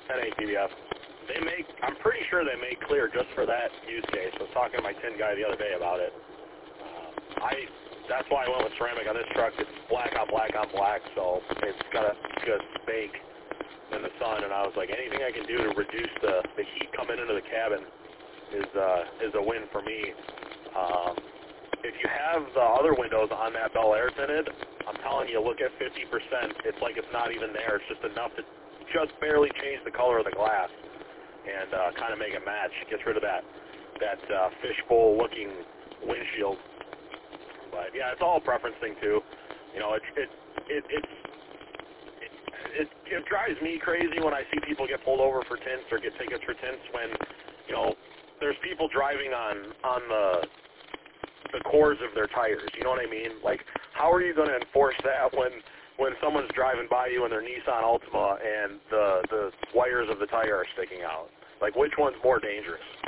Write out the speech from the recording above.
NATBF. They make, I'm pretty sure they make clear just for that use case. I was talking to my tin guy the other day about it. That's why I went with ceramic on this truck. It's black on black on black, so it's got a good bake in the sun. And I was like, anything I can do to reduce the heat coming into the cabin is a win for me. If you have the other windows on that Bel Air tinted, I'm telling you, look at 50%. It's like it's not even there. It's just enough to just barely change the color of the glass and kind of make it match. Gets rid of that fishbowl-looking windshield. But yeah, it's all a preference thing too. You know, it drives me crazy when I see people get pulled over for tints or get tickets for tints when, you know, there's people driving on the cores of their tires. You know what I mean? Like, how are you going to enforce that when someone's driving by you in their Nissan Altima and the wires of the tire are sticking out? Like, which one's more dangerous?